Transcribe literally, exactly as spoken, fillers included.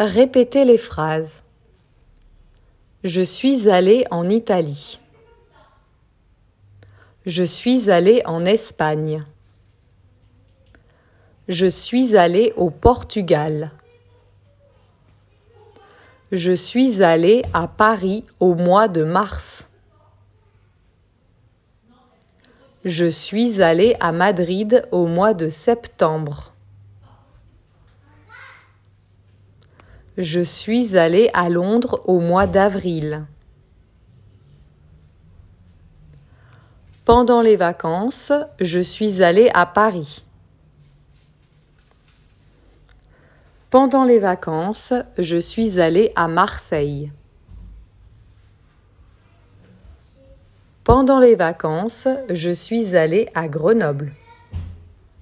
Répétez les phrases. Je suis allé en Italie. Je suis allé en Espagne. Je suis allé au Portugal. Je suis allé à Paris au mois de mars. Je suis allé à Madrid au mois de septembre. Je suis allé à Londres au mois d'avril. Pendant les vacances, je suis allé à Paris. Pendant les vacances, je suis allé à Marseille. Pendant les vacances, je suis allé à Grenoble.